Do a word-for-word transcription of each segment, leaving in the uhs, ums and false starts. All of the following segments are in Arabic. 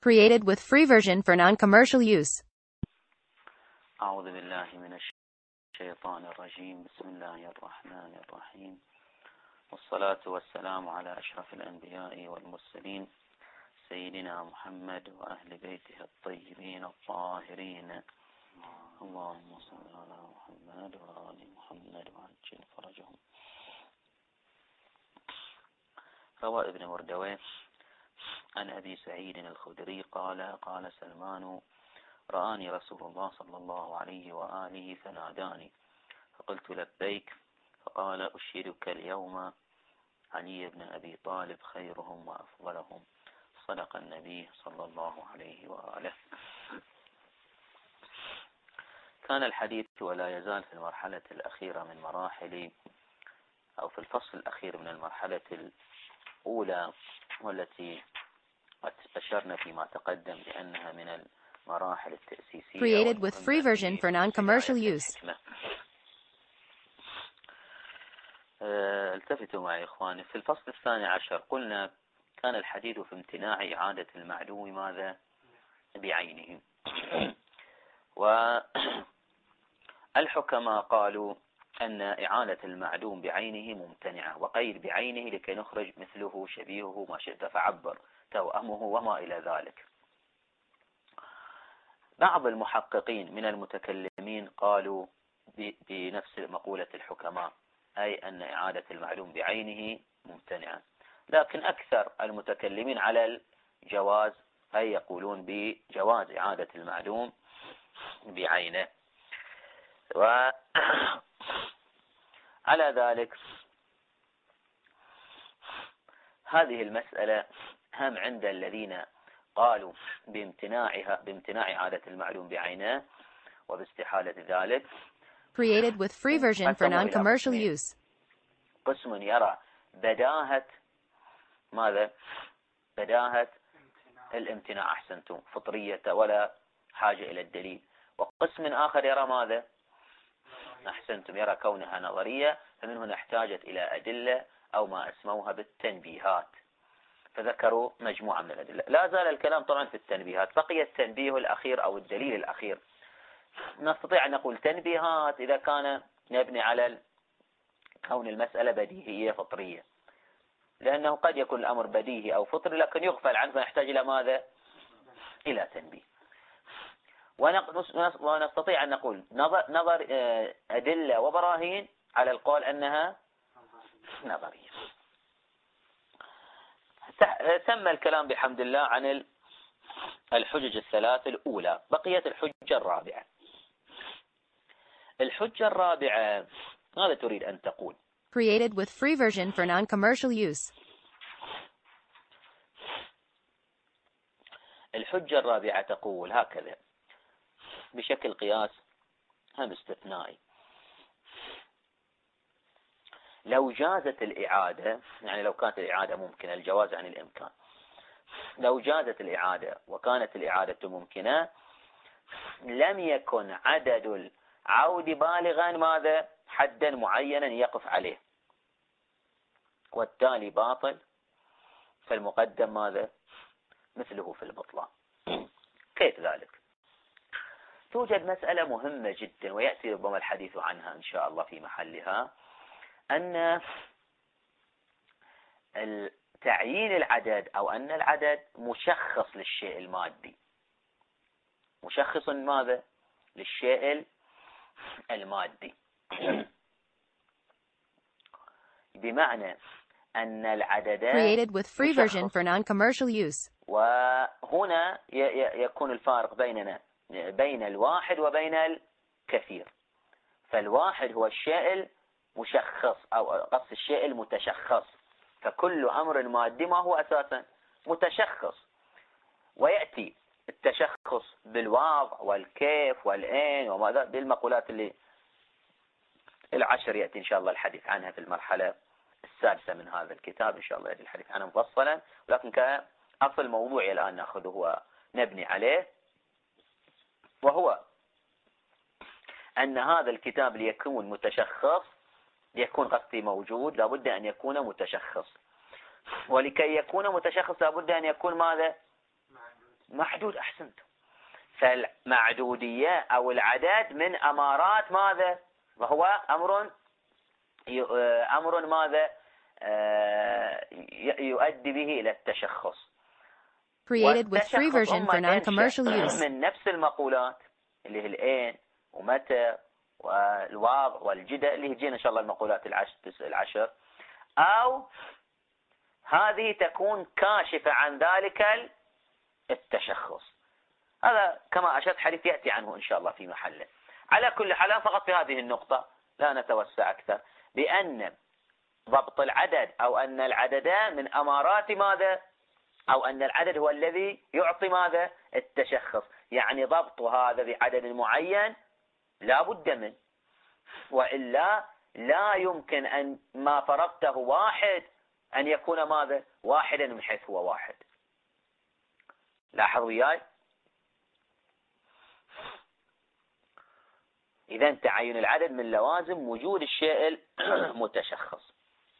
Created with free version for non-commercial use. أعوذ بالله من الشيطان الرجيم. بسم الله الرحمن الرحيم، والصلاة والسلام على أشرف الأنبياء والمرسلين سيدنا محمد وأهل بيته الطيبين الطاهرين. اللهم صل على محمد وآل محمد وعجل فرجهم. روى ابن مردويه عن أبي سعيد الخدري قال قال سلمان: رآني رسول الله صلى الله عليه وآله فناداني فقلت لبيك، فقال: أشهدك اليوم علي بن أبي طالب خيرهم وأفضلهم. صدق النبي صلى الله عليه وآله. كان الحديث ولا يزال في المرحلة الأخيرة من مراحل أو في الفصل الأخير من المرحلة الأولى، والتي أشرنا فيما تقدم بأنها من المراحل التأسيسية. Created with free version for non-commercial use. التفتوا معي إخواني. في الفصل الثاني عشر قلنا كان الحديث في امتناع إعادة المعدوم ماذا بعينه، والحكماء قالوا أن إعادة المعدوم بعينه ممتنعة، وقيد بعينه لكي نخرج مثله شبيهه ما شئت فعبر توأمه وما إلى ذلك. بعض المحققين من المتكلمين قالوا بنفس مقولة الحكماء، أي أن إعادة المعلوم بعينه ممتنعة، لكن أكثر المتكلمين على الجواز، أي يقولون بجواز إعادة المعلوم بعينه. وعلى ذلك هذه المسألة هم عند الذين قالوا بامتناعها بامتناع إعادة المعلوم بعينه وباستحالة ذلك. Created with free version for non-commercial use. قسم يرى بداهة ماذا؟ بداهة الامتناع، أحسنتم، فطرية ولا حاجة إلى الدليل. وقسم آخر يرى ماذا؟ أحسنتم، يرى كونها نظرية، فمن هنا احتاجت إلى أدلة أو ما أسموها بالتنبيهات، فذكروا مجموعة من الأدلة. لا زال الكلام طبعا في التنبيهات، بقي التنبيه الأخير أو الدليل الأخير. نستطيع أن نقول تنبيهات إذا كان نبني على كون المسألة بديهية فطرية، لأنه قد يكون الأمر بديهي أو فطري لكن يغفل عنه فنحتاج إلى ماذا؟ إلى تنبيه. ونستطيع أن نقول نظر, نظر أدلة وبراهين على القول أنها نظرية. تم الكلام بحمد الله عن الحجج الثلاث الأولى، بقيت الحجة الرابعة. الحجة الرابعة ماذا تريد أن تقول؟ Created with free version for non-commercial use. الحجة الرابعة تقول هكذا بشكل قياس هم استثنائي: لو جازت الإعادة، يعني لو كانت الإعادة ممكنة، الجواز عن الإمكان، لو جازت الإعادة وكانت الإعادة ممكنة، لم يكن عدد العود بالغا ماذا؟ حدا معينا يقف عليه، والتالي باطل، فالمقدم ماذا؟ مثله في البطلان. كيف ذلك؟ توجد مسألة مهمة جدا ويأتي ربما الحديث عنها إن شاء الله في محلها، أن تعيين العدد أو أن العدد مشخص للشيء المادي، مشخص ماذا؟ للشيء المادي، بمعنى أن العددان Created with free version for non-commercial use. وهنا يكون الفارق بيننا بين الواحد وبين الكثير. فالواحد هو الشيء المشخص أو قصد الشيء المتشخص، فكل أمر مادي ما هو أساسا متشخص، ويأتي التشخص بالوضع والكيف والأين وماذا بالمقولات اللي العشر يأتي إن شاء الله الحديث عنها في المرحلة السادسة من هذا الكتاب إن شاء الله يأتي الحديث عنها مفصلا، ولكن كأصل موضوعي الآن نأخذه ونبني عليه، وهو أن هذا الكتاب ليكون متشخص، ليكون قصدي موجود لابد أن يكون متشخص، ولكي يكون متشخص لابد أن يكون ماذا؟ معدود. أحسنتم. فالمعدودية أو العدد من أمارات ماذا؟ وهو أمر أمر ماذا يؤدي به إلى التشخص. Created with free version for non-commercial use. من نفس المقولات اللي هي الأين ومتى والواضع والجدة اللي هي إن شاء الله المقولات العشر، أو هذه تكون كاشفة عن ذلك التشخص. هذا كما أشرت حديث يأتي عنه إن شاء الله في محله. على كل حال فقط في هذه النقطة لا نتوسع أكثر، بأن ضبط العدد أو أن العدد من أمارات ماذا، أو أن العدد هو الذي يعطي ماذا التشخص. يعني ضبط هذا بعدد معين لا بد منه، وإلا لا يمكن أن ما فرضته واحد أن يكون ماذا واحدا من حيث هو واحد. لاحظوا وياي. إذا تعين العدد من لوازم وجود الشيء المتشخص.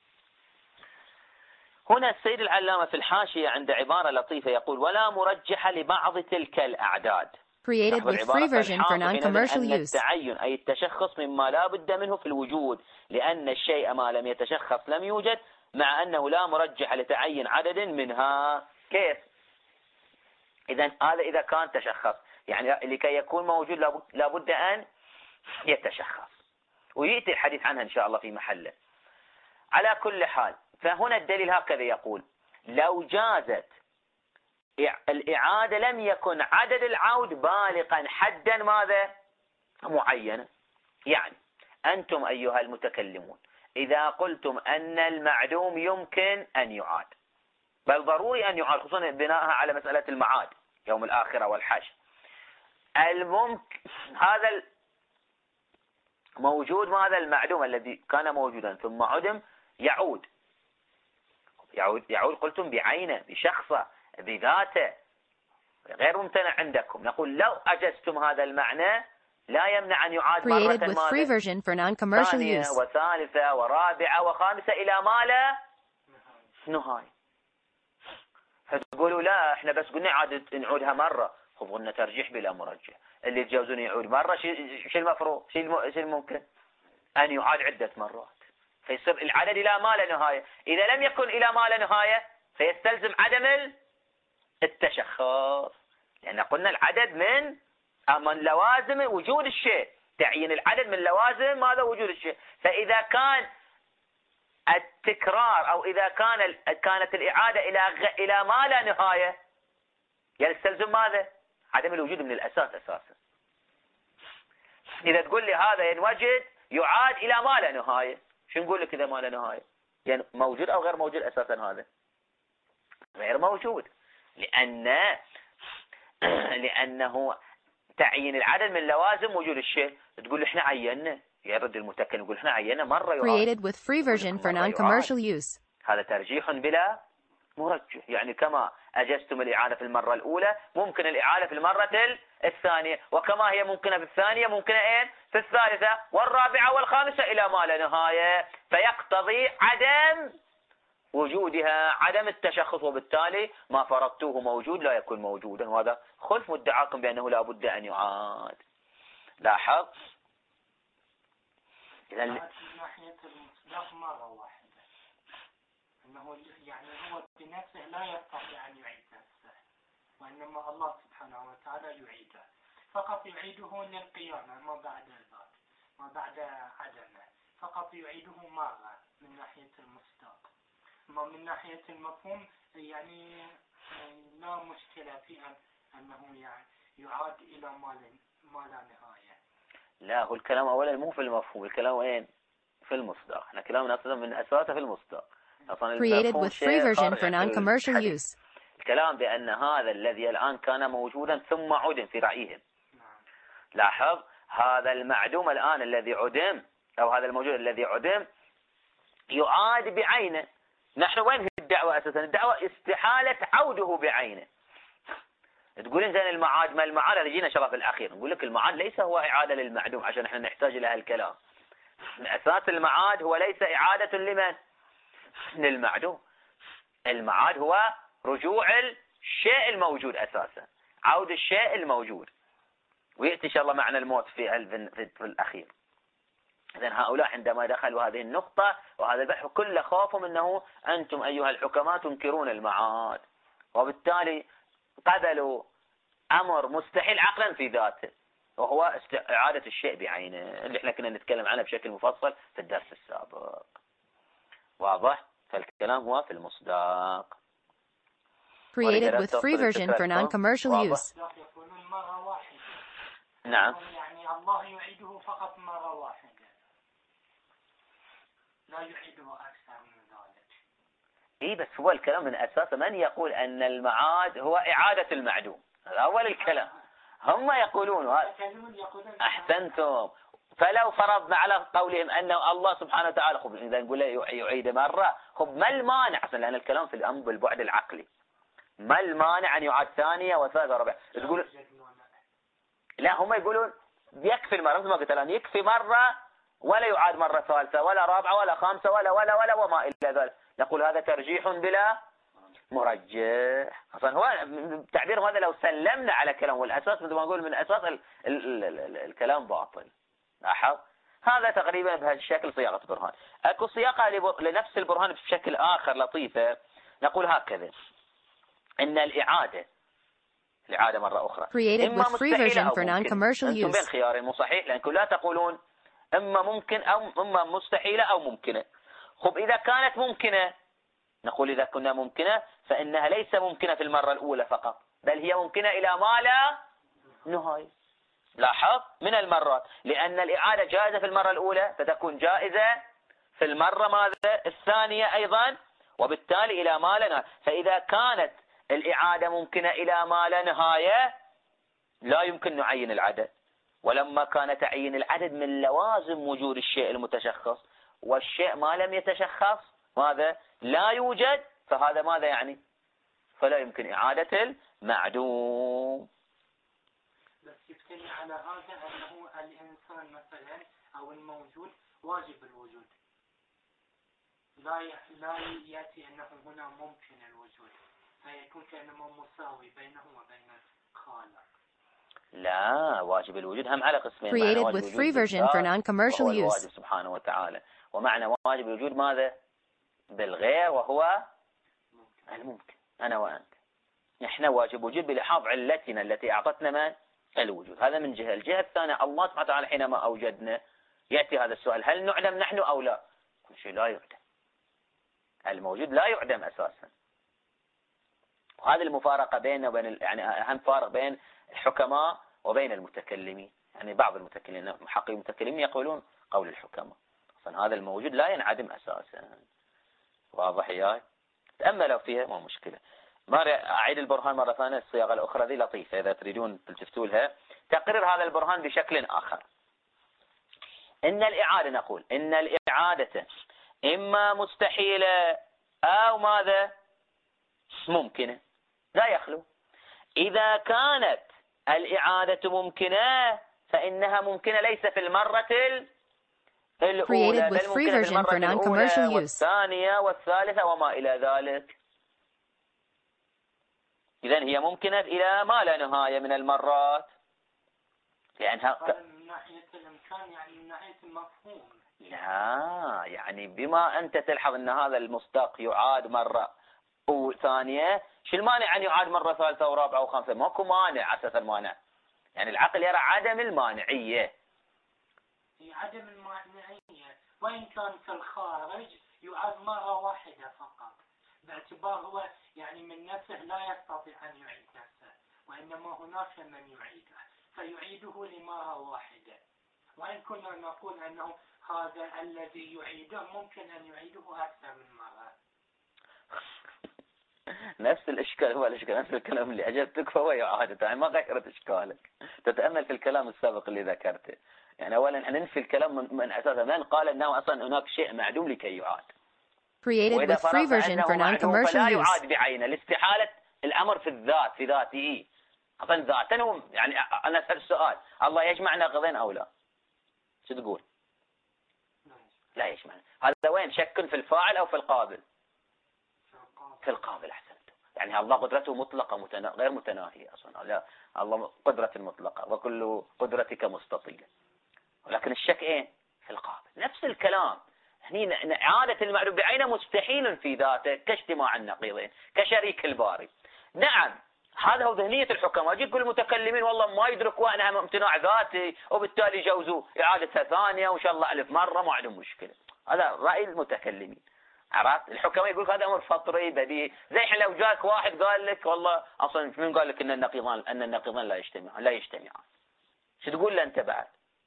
هنا السيد العلامة في الحاشية عند عبارة لطيفة يقول: ولا مرجح لبعض تلك الأعداد. Created with free version for non-commercial use. التعين أي التشخص مما لا بد منه في الوجود، لأن الشيء ما لم يتشخص لم يوجد، مع أنه لا مرجح لتعين عدد منها. كيف؟ إذا هذا إذا كان تشخص، يعني لكي يكون موجود لا بد أن يتشخص، ويأتي الحديث عنها إن شاء الله في محله. على كل حال فهنا الدليل هكذا يقول: لو جازت الإعادة لم يكن عدد العود بالغا حدا ماذا معينا. يعني أنتم أيها المتكلمون إذا قلتم أن المعدوم يمكن أن يعاد، بل ضروري أن يعاد، خصوصا بناءها على مسألة المعاد يوم الآخرة والحشر، الممكن هذا موجود ماذا المعدوم الذي كان موجودا ثم عدم يعود يعود يعود قلتم بعينه بشخصه بذاته غير ممتنع عندكم. نقول لو أجزتم هذا المعنى لا يمنع أن يعاد مرة ثانية وثالثة ورابعة وخامسة إلى ما لا نهاية. فتقولوا لا احنا بس قلنا عادة نعودها مرة، خذ قلنا ترجيح بلا مرجح، اللي يتجاوزون يعود مرة شيء المفروض شيء الممكن أن يعاد عدة مرات، فيصير العدد إلى ما لا نهاية. إذا لم يكن إلى ما لا نهاية فيستلزم عدم التشخص، لأن قلنا العدد من من لوازم وجود الشيء، تعيين العدد من لوازم ماذا وجود الشيء. فإذا كان التكرار أو إذا كان كانت الإعادة إلى إلى ما لا نهاية يستلزم ماذا عدم الوجود من الأساس أساسا. إذا تقول لي هذا ينوجد يعاد إلى ما لا نهاية، شو نقول لك إذا ما لا نهاية؟ يعني موجود أو غير موجود أساسا؟ هذا غير موجود، لأن لأنه تعيين العدد من لوازم وجود الشيء. تقول احنا عينا، يرد المتكلم يقول احنا عينا مرة يعاد. Created with free version for non-commercial use. هذا ترجيح بلا مرجح، يعني كما أجزتم الإعادة في المرة الأولى ممكن الإعادة في المرة الثانية، وكما هي ممكنة في الثانية ممكنة إيه في الثالثة والرابعة والخامسة إلى ما لا نهاية، فيقتضي عدم وجودها عدم التشخص، وبالتالي ما فرضتوه موجود لا يكون موجودا، وهذا خلف مدعاكم بأنه لا بد أن يعاد. لاحظ إذا من ناحية المصداق مرة واحدة أنه يعني هو بنفسه لا يستطيع أن يعيد نفسه، وإنما الله سبحانه وتعالى يعيده، فقط يعيده للقيامة ما بعد ذلك ما بعد عدمه، فقط يعيده مرة من ناحية المصداق. أما من ناحية المفهوم يعني لا مشكلة في أنه يعني يعاد إلى ما لا نهاية. لا، هو الكلام أولا مو في المفهوم، الكلام وين؟ في المصداق. احنا كلامنا أصلا من أساسه في المصداق. Created with free version for non-commercial use. الكلام بأن هذا الذي الآن كان موجودا ثم عدم في رأيهم. لاحظ هذا المعدوم الآن الذي عدم أو هذا الموجود الذي عدم يعاد بعينه. نحن وين في الدعوة أساسا؟ الدعوة استحالة عوده بعينه. تقولين زين المعاد، ما المعاد اللي جينا شرف الأخير نقول لك المعاد ليس هو إعادة للمعدوم عشان احنا نحتاج إلى هالكلام. أساس المعاد هو ليس إعادة لمن؟ للمعدوم. المعاد هو رجوع الشيء الموجود أساسا. عود الشيء الموجود، ويأتي إن شاء الله معنى الموت في, في, في الأخير. إذن هؤلاء عندما دخلوا هذه النقطة وهذا البحث كل خوفهم أنه أنتم أيها الحكماء تنكرون المعاد، وبالتالي قبلوا أمر مستحيل عقلا في ذاته، وهو إعادة الشيء بعينه اللي احنا كنا نتكلم عنه بشكل مفصل في الدرس السابق. واضح؟ فالكلام هو في المصداق. Created with free version for non-commercial use. نعم. يعني الله يعيده فقط مرة واحدة، لا يعيده أكثر من ذلك. إيه بس هو الكلام من أساسه من يقول أن المعاد هو إعادة المعدوم؟ هذا أول الكلام. هم يقولون أحسنتم. فلو فرضنا على قولهم أنه الله سبحانه وتعالى خب إذا نقول يعيد مرة، خب ما المانع أصلا؟ لأن الكلام في الأمر بالبعد العقلي، ما المانع أن يعاد ثانية وثالثة ورابعة؟ تقول لا، هم يقولون يكفي المرة، مثل ما قلت الآن يكفي مرة ولا يعاد مرة ثالثة ولا رابعة ولا خامسة ولا ولا ولا وما إلى ذلك. نقول هذا ترجيح بلا مرجح. أصلا هو تعبير هذا لو سلمنا على كلام، والأساس مثل ما نقول من أساس ال ال ال ال الكلام باطل. لاحظ هذا تقريبا بهذا الشكل صياغة برهان. أكو صياغة لنفس البرهان بشكل آخر لطيفة، نقول هكذا: إن الإعادة الإعادة مرة أخرى إما مستحيلة أو ممكن. أنتم بين خيارين مو صحيح، لأنكم لا تقولون إما ممكن أو إما مستحيلة أو ممكنة. خب إذا كانت ممكنة نقول إذا كنا ممكنة فإنها ليس ممكنة في المرة الأولى فقط، بل هي ممكنة إلى ما لا نهاية. لاحظ من المرات، لأن الإعادة جائزة في المرة الأولى فتكون جائزة في المرة ماذا الثانية أيضا، وبالتالي إلى ما لا نهاية. فإذا كانت الإعادة ممكنة إلى ما لا نهاية لا يمكن نعين العدد، ولما كان تعيين العدد من لوازم وجود الشيء المتشخص، والشيء ما لم يتشخص ماذا لا يوجد، فهذا ماذا يعني؟ فلا يمكن إعادة المعدوم. بس يبتني على هذا أنه الإنسان مثلا أو الموجود واجب الوجود، لا لا يأتي أنه هنا ممكن الوجود، فيكون كأنه مساوي بينه وبين الخالق. لا، واجب الوجود هم على قسمين. Created with free version for non-commercial use. الواجب سبحانه وتعالى، ومعنى واجب الوجود ماذا؟ بالغير، وهو الممكن. أنا وأنت نحن واجب وجود بلحاظ علتنا التي أعطتنا من الوجود. هذا من جهة. الجهة الثانية الله سبحانه وتعالى حينما أوجدنا يأتي هذا السؤال: هل نعدم نحن أو لا؟ كل شيء لا يعدم، الموجود لا يعدم أساسا. وهذه المفارقة بيننا وبين يعني أهم فارق بين الحكماء وبين المتكلمين. يعني بعض المتكلمين محقق المتكلمين يقولون قول الحكماء أصلا هذا الموجود لا ينعدم أساسا. واضح ياي؟ تأملوا فيها ما مشكلة. مرة أعيد البرهان مرة ثانية، الصياغة الأخرى ذي لطيفة إذا تريدون تلتفتوا لها. تقرير هذا البرهان بشكل آخر: إن الإعادة، نقول إن الإعادة إما مستحيلة أو ماذا ممكنة، لا يخلو. إذا كانت الإعادة ممكنة فإنها ممكنة ليس في المرة الأولى، بل ممكنة في المرة الأولى والثانية والثالثة وما إلى ذلك. إذن هي ممكنة إلى ما لا نهاية من المرات، لأنها من ناحية الإمكان يعني من ناحية المفهوم. لا، يعني بما أنت تلحظ أن هذا المصداق يعاد مرة وثانية، شو المانع أن يعاد مرة ثالثة ورابعة وخامسة؟ ماكو مانع أساسا مانع. يعني العقل يرى عدم المانعية. هي عدم المانعية، وإن كان في الخارج يعاد مرة واحدة فقط، باعتبار هو يعني من نفسه لا يستطيع أن يعيد نفسه، وإنما هناك من يعيده فيعيده لمرة واحدة. وإن كنا نقول أنه هذا الذي يعيده ممكن أن يعيده أكثر من مرة. نفس الإشكال هو الإشكال، نفس الكلام اللي أجبتك فهو يعاد، يعني ما غيرت إشكالك. تتأمل في الكلام السابق اللي ذكرته. يعني أولا احنا ننفي الكلام من, من أساسه، من قال أنه أصلا هناك شيء معدوم لكي يعاد. Created with free version for non-commercial فلا use. يعاد بعينه لاستحالة الأمر في الذات في ذاته. أصلا ذاتا يعني أنا أسأل السؤال: الله يجمع ناقضين أو لا؟ شو تقول؟ لا يجمع. هذا وين شك في الفاعل أو في القابل؟ في القابل. أحسنت. يعني الله قدرته مطلقة متنا... غير متناهية أصلا. لا، الله قدرة مطلقة وكل قدرتك مستطيلة، ولكن الشك إيه؟ في القابل. نفس الكلام هنا، إعادة المعلوم بعينه مستحيل في ذاته كاجتماع النقيضين كشريك الباري. نعم، هذا هو ذهنية الحكماء. يجي كل المتكلمين والله ما يدركوا أنها امتناع ذاتي وبالتالي جوزوا إعادتها ثانية وإن شاء الله ألف مرة ما عندهم مشكلة. هذا رأي المتكلمين. عرفت؟ الحكماء يقول هذا أمر فطري بديهي. زي حين لو جاك واحد قال لك والله أصلا من قال لك أن النقيضان أن النقيضان لا يجتمعان لا يجتمعان شو تقول له أنت بعد؟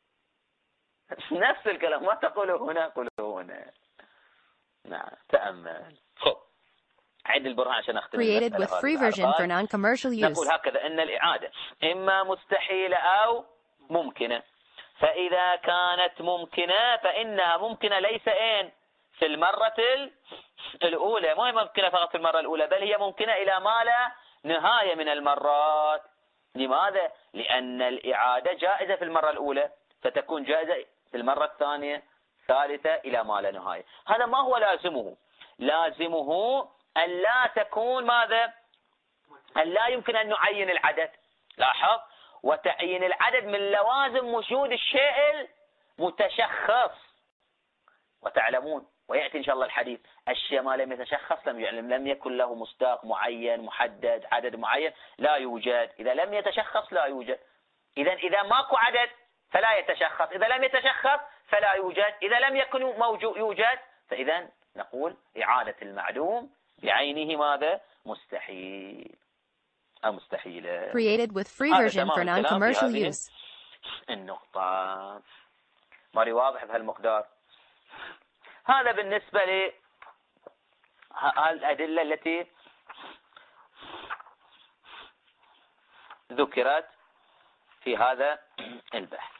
نفس الكلام، ما تقوله هنا قوله هنا. نعم، تأمل. خب، عيد البرهان عشان أختم Created with free version for non-commercial use. نقول هكذا أن الإعادة إما مستحيلة أو ممكنة. فإذا كانت ممكنة فإنها ممكنة ليس إن في المرة الأولى، ما هي ممكنة فقط في المرة الأولى، بل هي ممكنة إلى ما لا نهاية من المرات. لماذا؟ لأن الإعادة جائزة في المرة الأولى، فتكون جائزة في المرة الثانية ثالثة إلى ما لا نهاية. هذا ما هو لازمه؟ لازمه أن لا تكون ماذا؟ أن لا يمكن أن نعين العدد. لاحظ، وتعيين العدد من لوازم وجود الشيء المتشخص. وتعلمون ويأتي إن شاء الله الحديث، الشيء ما لم يتشخص لم يعلم، لم يكن له مصداق معين محدد عدد معين لا يوجد. إذا لم يتشخص لا يوجد. إذا إذا ماكو عدد فلا يتشخص، إذا لم يتشخص فلا يوجد، إذا لم يكن موجود يوجد، فإذا نقول إعادة المعلوم بعينه ماذا؟ مستحيل أو مستحيلة. Created with free version for non-commercial use. النقطة ماري واضح بهالمقدار. هذا بالنسبة للأدلة التي ذكرت في هذا البحث.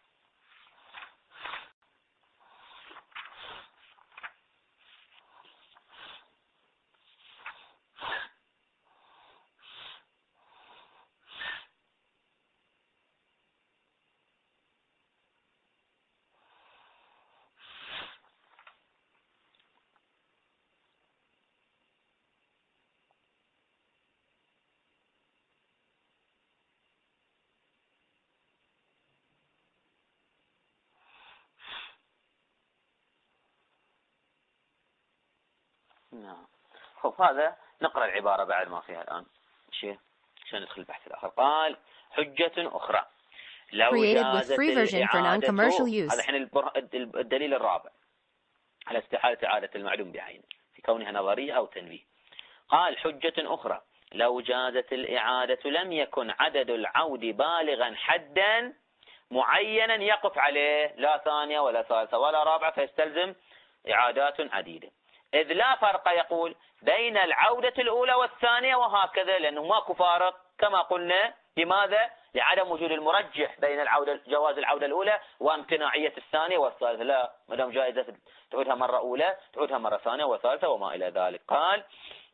نعم. خب، هذا نقرأ العبارة بعد ما فيها الآن شيء عشان ندخل البحث الآخر. قال حجة أخرى لو جازت الإعادة. هذا الحين الدليل الرابع على استحالة إعادة المعلوم بعينه في كونها نظرية أو تنبيه. قال حجة أخرى لو جازت الإعادة لم يكن عدد العود بالغا حدا معينا يقف عليه لا ثانية ولا ثالثة ولا رابعة، فيستلزم إعادات عديدة. إذ لا فرق يقول بين العودة الأولى والثانية وهكذا، لأنه ماكو فارق كما قلنا. لماذا؟ لعدم وجود المرجح بين العودة جواز العودة الأولى وامتناعية الثانية والثالثة. لا، ما دام جائزة تعودها مرة أولى تعودها مرة ثانية وثالثة وما إلى ذلك. قال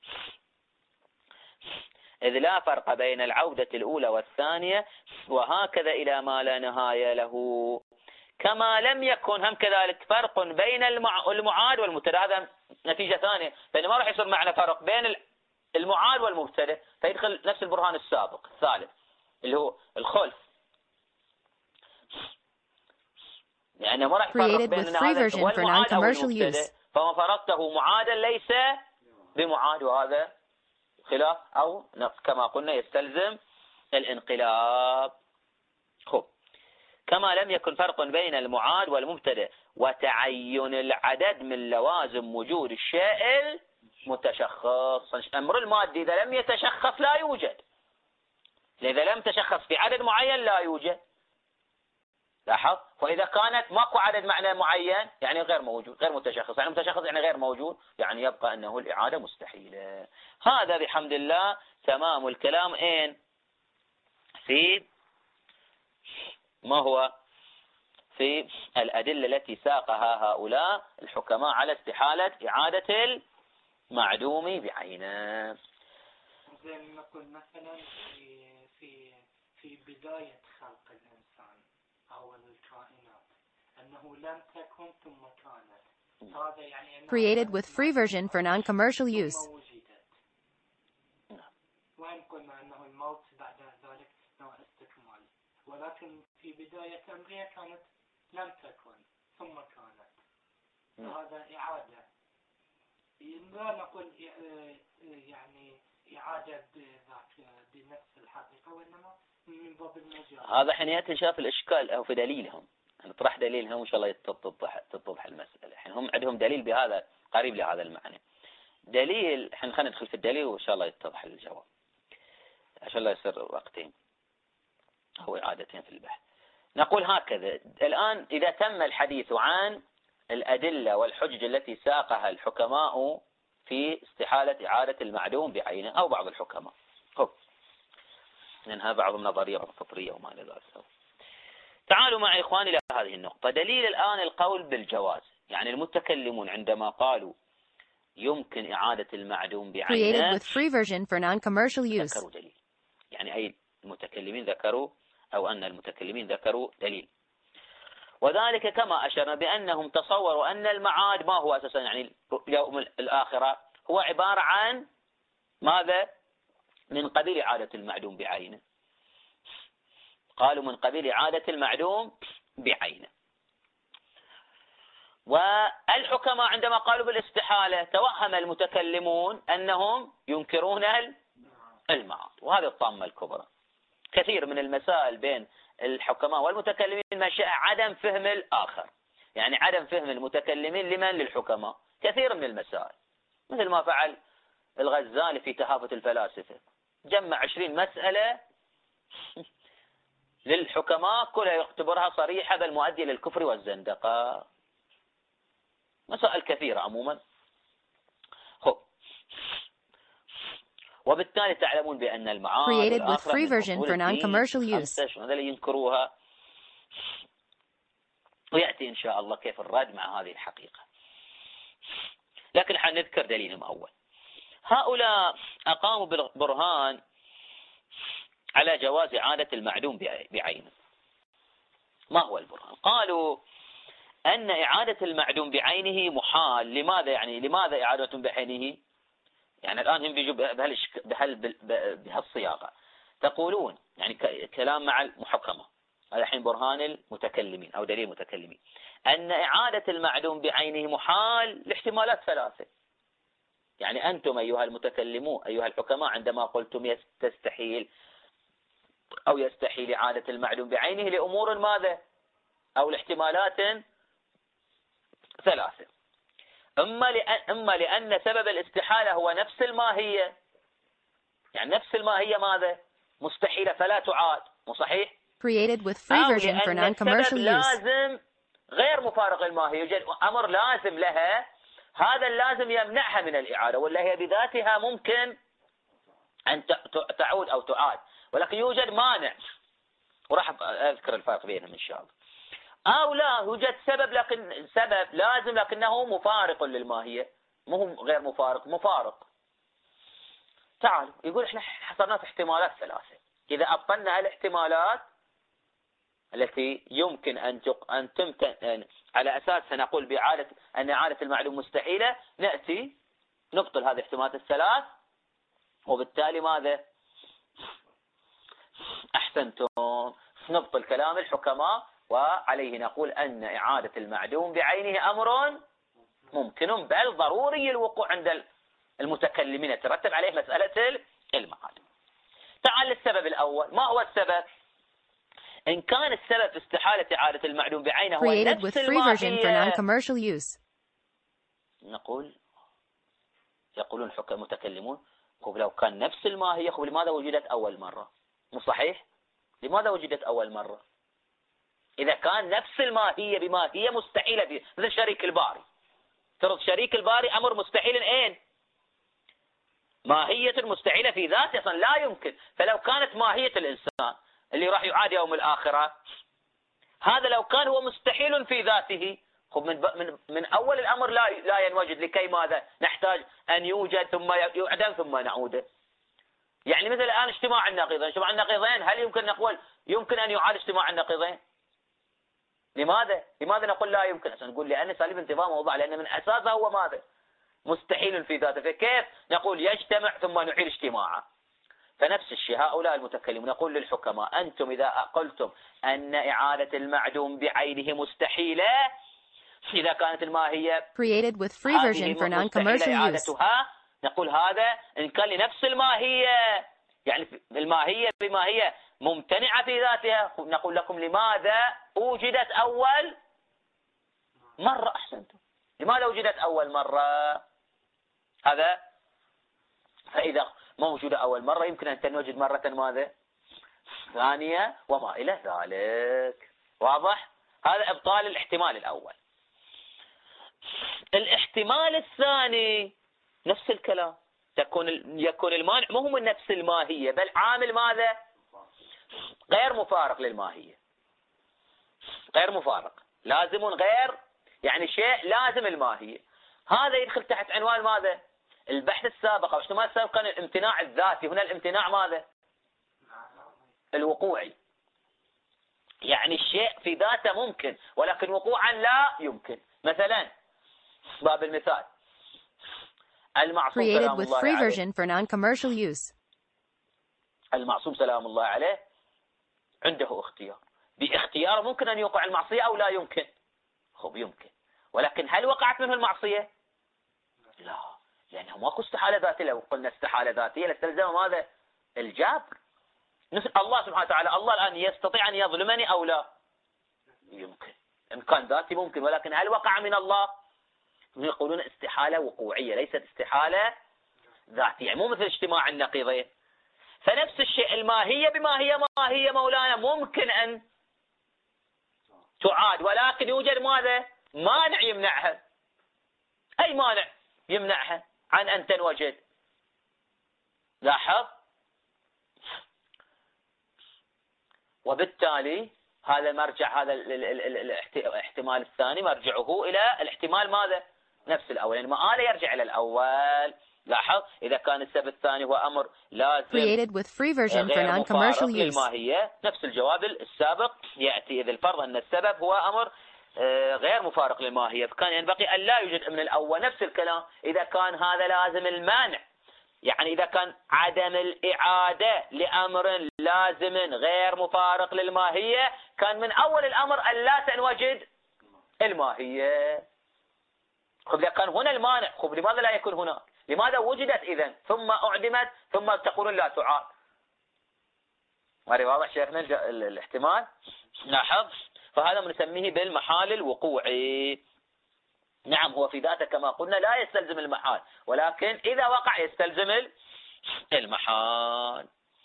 إذ لا فرق بين العودة الأولى والثانية وهكذا إلى ما لا نهاية له. كما لم يكن هم كذلك فرق بين المعاد والمبتدأ. هذا نتيجة ثانية، لأنه ما راح يصير معنا فرق بين المعاد والمبتدأ، فيدخل نفس البرهان السابق الثالث اللي هو الخلف، لأنه ما راح يفرق بين هذا والمعاد أو المبتدأ، فما فرقته معادا ليس بمعاد، وهذا خلاف أو كما قلنا يستلزم الانقلاب. خب، كما لم يكن فرق بين المعاد والمبتدأ وتعين العدد من لوازم وجود الشيء المتشخص. أمر المادي إذا لم يتشخص لا يوجد، إذا لم تشخص في عدد معين لا يوجد. لاحظ، وإذا كانت ماكو عدد معنى معين يعني غير موجود، غير متشخص، يعني متشخص يعني غير موجود، يعني يبقى أنه الإعادة مستحيلة. هذا بحمد الله تمام الكلام. إن في ما هو في الأدلة التي ساقها هؤلاء الحكماء على استحالة إعادة المعدوم بعينه. زي ما نقول مثلا في في في بداية خلق الإنسان أو الكائنات أنه لم تكن ثم كانت. هذا يعني Created with free version for non-commercial use. ولكن في بداية أمرها كانت لم تكن ثم كانت. وهذا إعادة. لا نقول يعني إعادة ذاك بنفس الحقيقة، وإنما من باب المجال. هذا حين يأتي شاف الإشكال أو في دليلهم، نطرح دليلهم وإن شاء الله تتضح تتضح المسألة. حين هم عندهم دليل بهذا قريب لهذا المعنى. دليل حين خلينا ندخل في الدليل وإن شاء الله يتضح الجواب. عشان الله يصير وقتين أو إعادتين في البحث. نقول هكذا الآن إذا تم الحديث عن الأدلة والحجج التي ساقها الحكماء في استحالة إعادة المعدوم بعينه أو بعض الحكماء. خب لأنها بعض النظرية والفطرية وما إلى ذلك. تعالوا معي إخواني إلى هذه النقطة. دليل الآن القول بالجواز. يعني المتكلمون عندما قالوا يمكن إعادة المعدوم بعينه with free version for non-commercial use. ذكروا دليل. يعني أي المتكلمين ذكروا أو أن المتكلمين ذكروا دليل. وذلك كما أشرنا بأنهم تصوروا أن المعاد ما هو أساسا يعني يوم الآخرة هو عبارة عن ماذا؟ من قبيل إعادة المعدوم بعينه. قالوا من قبيل إعادة المعدوم بعينه. والحكماء عندما قالوا بالاستحالة توهم المتكلمون أنهم ينكرون المعاد، وهذه الطامة الكبرى. كثير من المسائل بين الحكماء والمتكلمين منشأ عدم فهم الآخر، يعني عدم فهم المتكلمين لمن؟ للحكماء. كثير من المسائل مثل ما فعل الغزالي في تهافت الفلاسفة، جمع عشرين مسألة للحكماء كلها يعتبرها صريحة بل مؤدية للكفر والزندقة. مسائل كثيرة عموما. خب وبالتالي تعلمون بأن المعاد created with free version for non-commercial use. هذا اللي ينكروها، ويأتي إن شاء الله كيف الرد مع هذه الحقيقة. لكن حنذكر دليلهم أول. هؤلاء أقاموا برهان على جواز إعادة المعدوم بعينه. ما هو البرهان؟ قالوا أن إعادة المعدوم بعينه محال. لماذا يعني لماذا إعادة بعينه؟ يعني الآن هم بيجوا بهال بهالصياغة. تقولون يعني كلام مع المحكمة، هذا الحين برهان المتكلمين أو دليل المتكلمين، أن إعادة المعدوم بعينه محال لاحتمالات ثلاثة. يعني أنتم أيها المتكلمون أيها الحكماء عندما قلتم تستحيل أو يستحيل إعادة المعدوم بعينه لأمور ماذا؟ أو لاحتمالات ثلاثة. إما لأن, إما لأن سبب الاستحالة هو نفس الماهية، يعني نفس الماهية ماذا؟ مستحيلة فلا تعاد، مو صحيح؟ created with free version for non-commercial use. لازم غير مفارق الماهية، يوجد أمر لازم لها، هذا اللازم يمنعها من الإعادة، ولا هي بذاتها ممكن أن تعود أو تعاد، ولكن يوجد مانع، وراح أذكر الفرق بينهم إن شاء الله. أو لا يوجد سبب لكن سبب لازم لكنه مفارق للماهية، مو غير مفارق، مفارق. تعالوا يقول احنا حصرنا في احتمالات ثلاثة. إذا أبطلنا الاحتمالات التي يمكن أن أن تمكن على أساسها نقول بإعادة أن إعادة المعلوم مستحيلة، نأتي نبطل هذه الاحتمالات الثلاث، وبالتالي ماذا؟ أحسنتم، نبطل كلام الحكماء، وعليه نقول أن إعادة المعدوم بعينه أمر ممكن بل ضروري الوقوع عند المتكلمين، يترتب عليه مسألة المعاد. تعال للسبب الأول. ما هو السبب؟ إن كان السبب في استحالة إعادة المعدوم بعينه هو نفس الماهية، نقول يقولون الحكم المتكلمون خب لو كان نفس الماهية خب لماذا وجدت أول مرة؟ مو صحيح؟ لماذا وجدت أول مرة؟ إذا كان نفس الماهية بماهية مستحيلة، مثل شريك الباري، ترى شريك الباري أمر مستحيل أين؟ ماهية مستحيلة في ذاته أصلا لا يمكن. فلو كانت ماهية الإنسان اللي راح يعاد يوم الآخرة، هذا لو كان هو مستحيل في ذاته، خب من من من أول الأمر لا لا ينوجد، لكي ماذا؟ نحتاج أن يوجد ثم يعدم ثم نعوده. يعني مثل الآن اجتماع النقيضين، اجتماع النقيضين هل يمكن نقول يمكن أن يعاد اجتماع النقيضين؟ لماذا؟ لماذا نقول لا يمكن؟ عشان نقول لأن سالب انتظام موضوع، لأن من أساسه هو ماذا؟ مستحيل في ذاته، فكيف نقول يجتمع ثم نعيد اجتماعه؟ فنفس الشيء هؤلاء المتكلمون نقول للحكماء أنتم إذا قلتم أن إعادة المعدوم بعينه مستحيلة، إذا كانت الماهية Created with free version for non-commercial use. إعادتها، نقول هذا إن كان لنفس الماهية، يعني الماهية بماهية ممتنعة في ذاتها، نقول لكم لماذا وجدت أول مرة؟ أحسنتم، لماذا وجدت أول مرة؟ هذا فإذا موجودة أول مرة يمكن أن تنوجد مرة ماذا؟ ثانية وما إلى ذلك. واضح؟ هذا إبطال الاحتمال الأول. الاحتمال الثاني نفس الكلام، تكون يكون المانع مو من نفس الماهية بل عامل ماذا؟ غير مفارق للماهية، غير مفارق، لازم غير، يعني شيء لازم الماهية. هذا يدخل تحت عنوان ماذا؟ البحث السابق أو احتمال السابق كان الامتناع الذاتي، هنا الامتناع ماذا؟ الوقوعي، يعني الشيء في ذاته ممكن ولكن وقوعا لا يمكن. مثلا باب المثال المعصوم Created سلام with الله free عليه، version for non-commercial use. المعصوم سلام الله عليه عنده اختيار، باختياره ممكن أن يوقع المعصية أو لا يمكن؟ خب يمكن، ولكن هل وقعت منه المعصية؟ لا، لأنه ماكو استحالة ذاتية. لو قلنا استحالة ذاتية لاستلزم ماذا؟ الجبر. مثل الله سبحانه وتعالى، الله الآن يستطيع أن يظلمني أو لا؟ يمكن، إمكان ذاتي ممكن، ولكن هل وقع من الله؟ يقولون استحالة وقوعية ليست استحالة ذاتية، يعني مو مثل اجتماع النقيضين. فنفس الشيء الماهية بماهية ماهية مولانا ممكن أن تعاد، ولكن يوجد ماذا؟ مانع يمنعها. أي مانع يمنعها عن أن تنوجد؟ لاحظ. وبالتالي هذا مرجع، هذا الاحتمال الثاني مرجعه إلى الاحتمال ماذا؟ نفس الأول، يعني مآله يرجع إلى الأول. لاحظ، إذا كان السبب الثاني هو أمر لازم Created with free version for غير مفارق non-commercial use. للماهية، نفس الجواب السابق يأتي إذ الفرض أن السبب هو أمر غير مفارق للماهية، فكان ينبغي أن لا يوجد من الأول. نفس الكلام إذا كان هذا لازم المانع، يعني إذا كان عدم الإعادة لأمر لازم غير مفارق للماهية، كان من أول الأمر أن لا تنوجد الماهية. خب إذا كان هنا المانع، خب لماذا لا يكون هنا؟ لماذا وجدت إذن ثم أعدمت ثم تقولون لا تعاد؟ ماري واضح شيخنا الاحتمال؟ لاحظ، فهذا نسميه بالمحال الوقوعي. نعم، هو في ذاته كما قلنا لا يستلزم المحال، ولكن إذا وقع يستلزم المحال.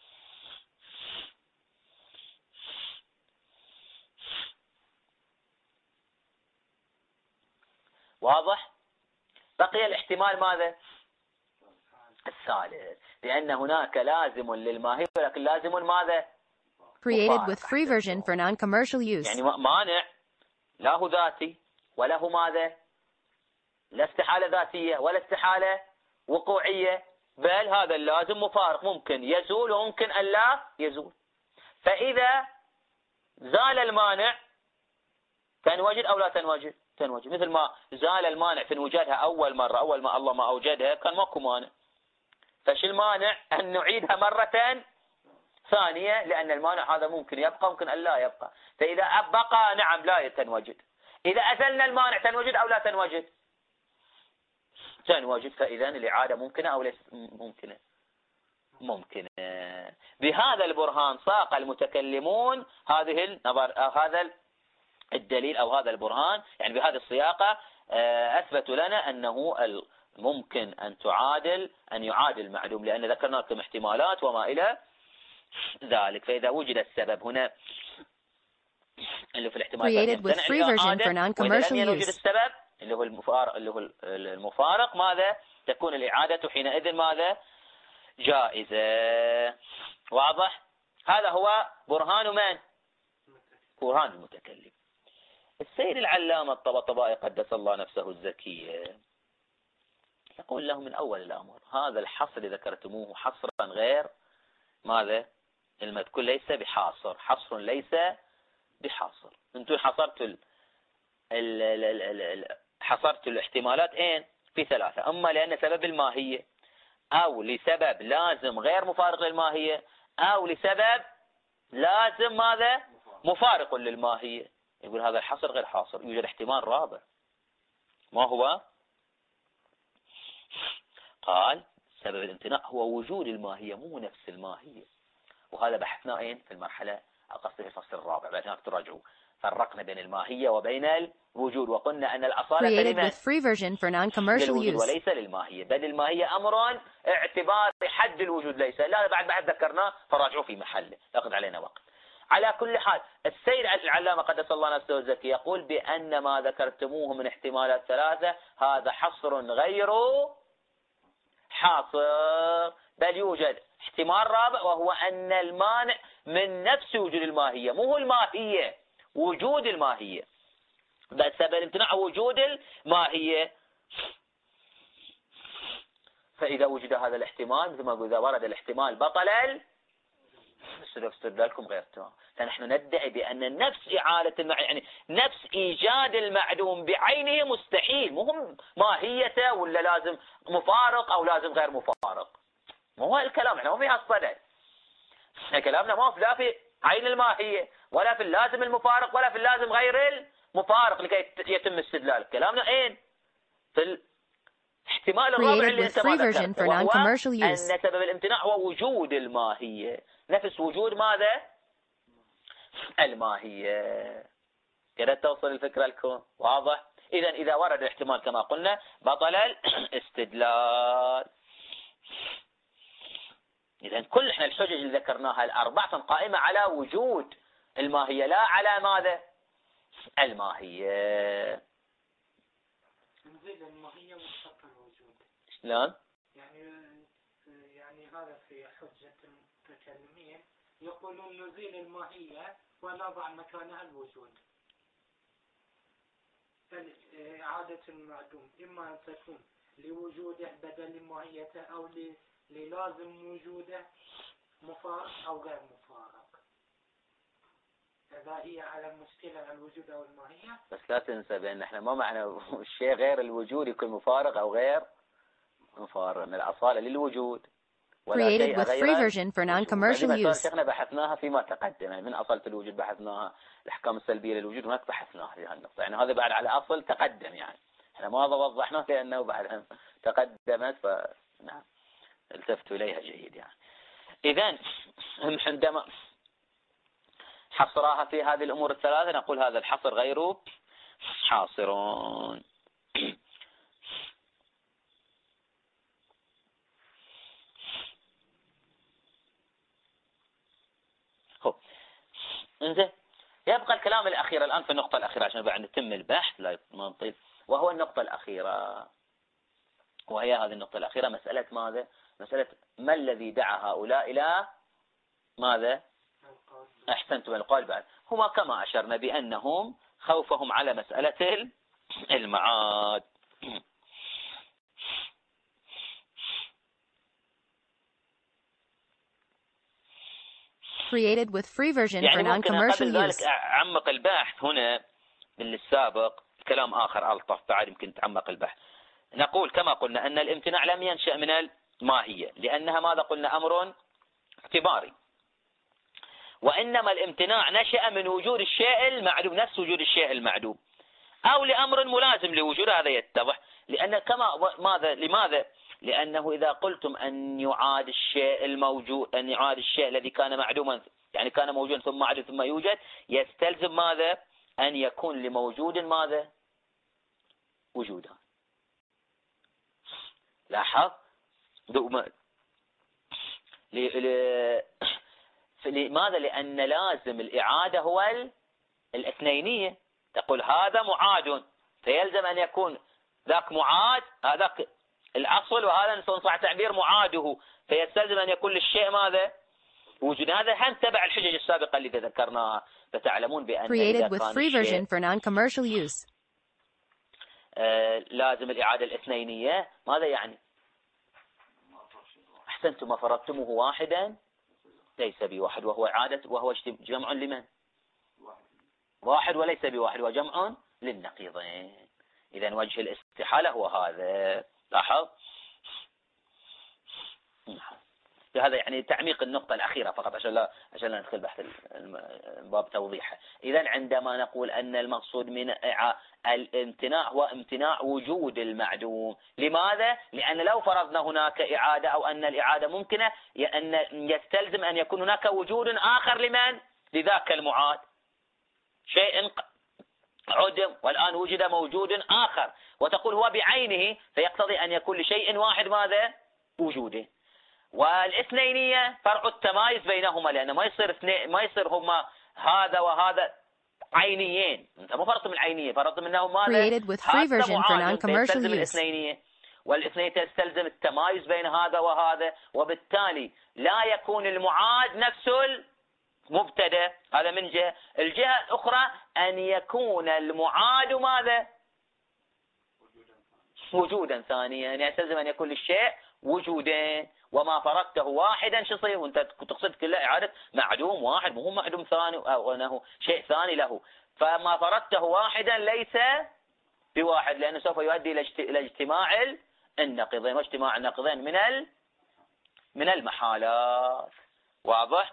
واضح؟ بقي الاحتمال ماذا؟ الثالث، لأن هناك لازم للماهية ولكن لازم ماذا؟ Created with free version for non-commercial use. يعني مانع لا هو ذاتي ولا هو ماذا؟ لا استحالة ذاتية ولا استحالة وقوعية، بل هذا اللازم مفارق، ممكن يزول وممكن أن لا يزول. فإذا زال المانع تنوجد أو لا تنوجد؟ تنوجد. مثل ما زال المانع في وجودها أول مرة، أول ما الله ما أوجدها كان ماكو مانع، فش المانع؟ أن نعيدها مرة ثانية، لأن المانع هذا ممكن يبقى ممكن أن لا يبقى. فإذا بقى نعم لا تنوجد. إذا أزلنا المانع تنوجد أو لا تنوجد؟ تنوجد. فإذا الإعادة ممكنة أو ليس ممكنة؟ ممكنة. بهذا البرهان ساق المتكلمون هذه النظر، هذا الدليل أو هذا البرهان، يعني بهذه السياقة أثبتوا لنا أنه ممكن أن تعادل أن يعادل معلوم، لأن ذكرنا لكم احتمالات وما إلى ذلك. فإذا وجد السبب هنا اللي في الاحتمال Created with free version for non-commercial وإذا لم يوجد use. السبب اللي هو المفارق اللي هو المفارق ماذا؟ تكون الإعادة حينئذ ماذا؟ جائزة. واضح؟ هذا هو برهان من؟ برهان المتكلم. السيد العلامة الطباطبائي قدس الله نفسه الزكية يقول له من أول الأمر هذا الحصر اللي ذكرتموه حصرا غير ماذا؟ المذكور، ليس بحاصر، حصر ليس بحاصر. انتم حصرتوا ال ال ال ال ال حصرتوا الاحتمالات اين؟ في ثلاثة. أما لأن سبب الماهية أو لسبب لازم غير مفارق للماهية، أو لسبب لازم ماذا؟ مفارق للماهية. يقول هذا الحصر غير حاصر، يوجد احتمال رابع. ما هو؟ قال سبب الامتناع هو وجود الماهية مو نفس الماهية، وهذا بحثناه اين في المرحلة القصدية في الفصل الرابع. بعد هناك تراجعوا فرقنا بين الماهية وبين الوجود، وقلنا أن الأصالة Created لمن؟ with free version for non-commercial للوجود use. وليس للماهية، بل الماهية أمر اعتبار حد الوجود ليس. لا بعد بعد ذكرناه فراجعوا في محله، يأخذ علينا وقت. على كل حال السيد العلامة قدس الله نفسه الزكي يقول بأن ما ذكرتموه من احتمالات ثلاثة هذا حصر غير حاصر، بل يوجد احتمال رابع وهو أن المانع من نفس وجود الماهية، مو هو الماهية، وجود الماهية، بل سبب الامتناع وجود الماهية. فإذا وجد هذا الاحتمال مثل ما قلت إذا ورد الاحتمال بطل استدلالكم غير تمام. فنحن ندعي بأن نفس إعادة المع... يعني نفس إيجاد المعدوم بعينه مستحيل، مهم ماهيته ولا لازم مفارق أو لازم غير مفارق. ما هو الكلام احنا ما في هالصدد، كلامنا ما في لا في عين الماهية ولا في اللازم المفارق ولا في اللازم غير المفارق لكي يتم استدلال. كلامنا اين؟ في الاحتمال الرابع اللي انت ما ذكرته، وهو أن سبب الامتناع هو وجود الماهية، نفس وجود ماذا؟ الماهية. كده توصل الفكرة لكم واضح؟ إذا إذا ورد الاحتمال كما قلنا بطل الاستدلال. إذا كل احنا الحجج اللي ذكرناها الأربعة قائمة على وجود الماهية لا على ماذا؟ الماهية. نزيل الماهية مشتق الوجود. شلون؟ يعني يعني هذا في حجة المتكلمين يقولون نزيل الماهية ونضع مكانها الوجود. إعادة المعدوم إما أن تكون لوجوده بدل ماهيته أو للازم وجوده مفارق أو غير مفارق. إذا هي على المشكلة الوجود أو الماهية. بس لا تنسى بأن احنا ما معنى الشيء غير الوجود يكون مفارق أو غير مفارق، من الأصالة للوجود. Created with free version for non-commercial use. احنا بحثناها فيما تقدم، يعني من أصالة الوجود بحثناها، الأحكام السلبية للوجود هناك بحثناها في هالنقطة، يعني هذا بعد على أصل تقدم، يعني احنا ما وضحناه لأنه بعد تقدمت فنعم التفتوا إليها جيد. يعني إذن عندما حصراها في هذه الأمور الثلاثة نقول هذا الحصر غير حاصرون. انزين يبقى الكلام الأخير الآن في النقطة الأخيرة عشان بعد نتم البحث لا نطيل، وهو النقطة الأخيرة، وهي هذه النقطة الأخيرة مسألة ماذا؟ مسألة ما الذي دعا هؤلاء إلى ماذا؟ أحسنتم القول بعد، هما كما أشرنا بأنهم خوفهم على مسألة المعاد. Created with free version يعني for non-commercial قبل ذلك use. أعمق البحث هنا من السابق كلام آخر ألطف بعد يمكن تعمق البحث. نقول كما قلنا أن الامتناع لم ينشأ من الماهية لأنها ماذا قلنا أمر اعتباري، وإنما الامتناع نشأ من وجود الشيء المعدوم نفس وجود الشيء المعدوم أو لأمر ملازم لوجود. هذا يتضح لأن كما ماذا لماذا لأنه إذا قلتم أن يعاد الشيء الموجود أن يعاد الشيء الذي كان معدوما يعني كان موجودا ثم عدم ثم يوجد يستلزم ماذا أن يكون لموجود ماذا وجودا. لاحظ لماذا؟ لأن لازم الإعادة هو الاثنينية. تقول هذا معاد فيلزم أن يكون ذاك معاد هذاك الأصل وهذا نصنع تعبير معاده، فيستلزم أن يكون للشيء ماذا وجود. هذا هم تبع الحجج السابقة اللي ذكرناها. فتعلمون بأن Created with free version for non-commercial use. آه لازم الإعادة الاثنينية. ماذا يعني؟ أحسنتم ما فرضتموه واحدا ليس بواحد وهو إعادة وهو جمع لمن؟ واحد وليس بواحد وجمع للنقيضين. إذن وجه الاستحالة هو هذا. لاحظ هذا يعني تعميق النقطة الأخيرة فقط عشان لا عشان لا ندخل بحث باب توضيحه. إذا عندما نقول أن المقصود من الامتناع هو امتناع وجود المعدوم. لماذا؟ لأن لو فرضنا هناك إعادة أو أن الإعادة ممكنة أن يستلزم أن يكون هناك وجود آخر لمن؟ لذاك المعاد. شيء عدم والآن وجد موجود آخر وتقول هو بعينه، فيقتضي أن يكون لشيء واحد ماذا؟ وجوده. والاثنينية فرع التمايز بينهما، لأن ما يصير اثنين ما يصير هما هذا وهذا عينيين. انت مو فرضت من العينية، فرضت منهم ماذا؟ Created with free version for non-commercial use. الاثنينية والاثنينية تستلزم التمايز بين هذا وهذا، وبالتالي لا يكون المعاد نفس المبتدأ. هذا من جهة. الجهة الأخرى أن يكون المعاد ماذا؟ وجودا ثانيا، يعني يستلزم أن يكون للشيء وجودين. وما فرضته واحدا شو يصير؟ وانت تقصد كله إعادة معدوم واحد، مو معدوم ثاني أو أنه شيء ثاني له. فما فرضته واحدا ليس بواحد، لأنه سوف يؤدي إلى اجتماع النقيضين، واجتماع النقيضين من ال من المحالات. واضح؟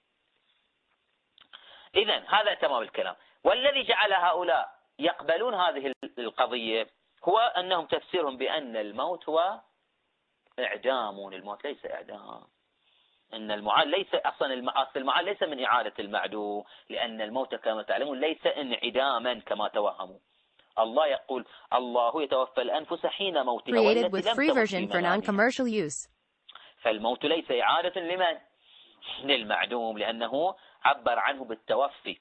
إذن هذا تمام الكلام. والذي جعل هؤلاء يقبلون هذه القضية هو أنهم تفسيرهم بأن الموت هو إعدام. الموت ليس إعدام، أن المعاد ليس أصلا المعاد المعاد ليس من إعادة المعدوم، لأن الموت كما تعلمون ليس انعداما كما توهموا. الله يقول الله يتوفى الأنفس حين موتها والتي لم تمت في منامها. فالموت ليس إعادة لمن؟ للمعدوم، لأنه عبر عنه بالتوفي.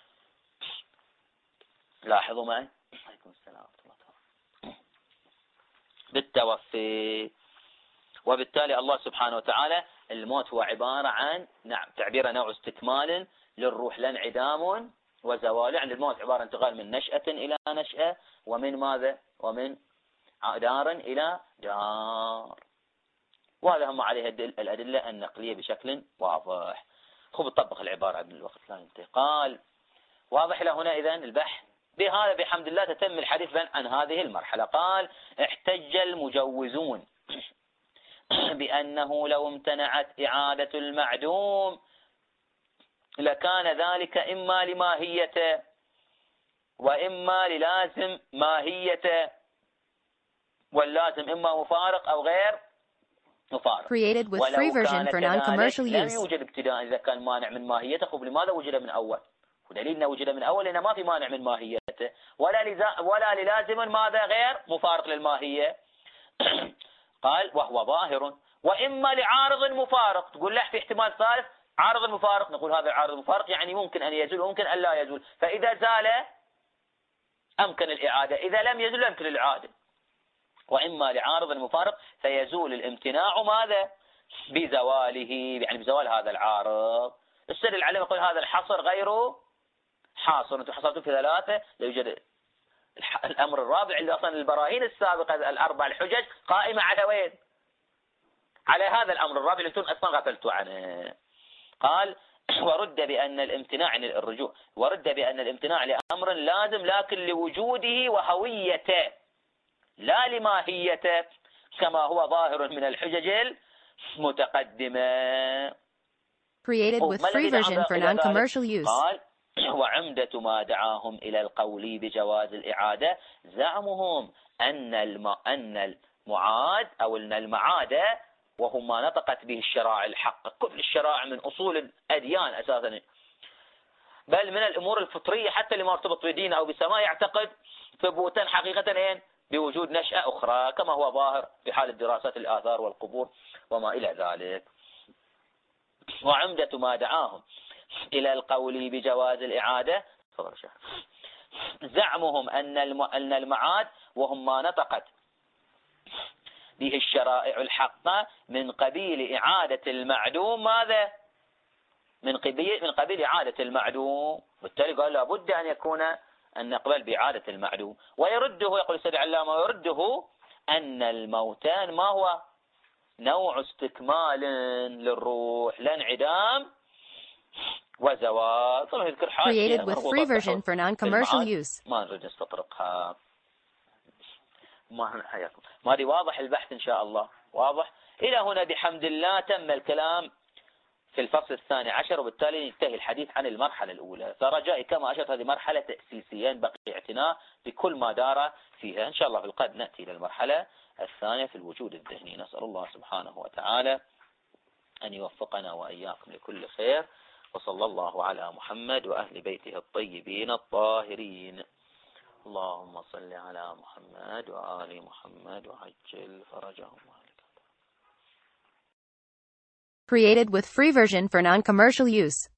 لاحظوا معي. عليكم السلام بالتوفي. وبالتالي الله سبحانه وتعالى الموت هو عبارة عن نعم تعبير نوع استكمال للروح، لا انعدام وزوال. يعني الموت عبارة انتقال من نشأة إلى نشأة، ومن ماذا؟ ومن دار إلى دار. وهذا هم عليه الأدلة النقلية بشكل واضح. خب تطبق العبارة قبل الوقت لا ينتهي. قال واضح إلى هنا إذن البحث. بهذا بحمد الله تتم الحديث عن هذه المرحلة. قال احتج المجوزون بأنه لو امتنعت إعادة المعدوم لكان ذلك إما لماهيته وإما للازم ماهيته، واللازم إما مفارق أو غير مفارق. Created with free version for non-commercial لم use. يوجد ابتداء إذا كان مانع من ماهيته. خب لماذا وجد من أول؟ ودليل أنه وجد من أول لأنه ما في مانع من ماهيته ولا لزا ولا للازم ماذا غير مفارق للماهية. قال وهو ظاهر. وإما لعارض مفارق. تقول له في احتمال ثالث عارض مفارق، نقول هذا عارض مفارق يعني ممكن أن يزول وممكن أن لا يزول، فإذا زال أمكن الإعادة، إذا لم يزول يمكن الإعادة. وإما لعارض مفارق فيزول الامتناع ماذا؟ بزواله، يعني بزوال هذا العارض. السر العلم يقول هذا الحصر غير حاصر. أنتم حصرتوا في ثلاثة، لا يوجد الأمر الرابع اللي أصلا البراهين السابقة الأربع الحجج قائمة على وين؟ على هذا الأمر الرابع اللي أنتم أصلا غفلتوا عنه. قال ورد بأن الامتناع الرجوع ورد بأن الامتناع لأمر لازم لكن لوجوده وهويته لا لماهيته كما هو ظاهر من الحجج المتقدمة. Created with free version for non-commercial use. قال وعمدة ما دعاهم إلى القول بجواز الإعادة زعمهم أن الم... أن المعاد أو أن المعادة وهو ما نطقت به الشرائع الحق. كل الشرائع من أصول الأديان أساسا، بل من الأمور الفطرية حتى اللي ما ارتبط بدين أو بسماء يعتقد ثبوتا حقيقة إيه؟ بوجود نشأة أخرى كما هو ظاهر في حال دراسات الآثار والقبور وما إلى ذلك. وعمدة ما دعاهم إلى القول بجواز الإعادة زعمهم أن أن المعاد وهم ما نطقت به الشرائع الحقة من قبيل إعادة المعدوم ماذا؟ من قبيل من قبيل إعادة المعدوم. بالتالي قال لابد أن يكون أن نقبل بإعادة المعدوم. ويرده يقول السيد العلامة ويرده أن الموتان ما هو نوع استكمال للروح لا انعدام وزوال. طبعا يذكر حاجة Created with free version for non-commercial use. ما نريد نستطرقها. ما حياكم. ما دي واضح البحث إن شاء الله واضح. إلى هنا بحمد الله تم الكلام في الفصل الثاني عشر، وبالتالي ينتهي الحديث عن المرحلة الأولى. فرجائي كما أشرت هذه مرحلة تأسيسية بقي اعتناء بكل ما دار فيها. إن شاء الله في القادم نأتي إلى المرحلة الثانية في الوجود الذهني. نسأل الله سبحانه وتعالى أن يوفقنا وإياكم لكل خير، وصلى الله على محمد وأهل بيته الطيبين الطاهرين. اللهم صل على محمد وآل محمد وعجل فرجهم. Created with free version for non-commercial use.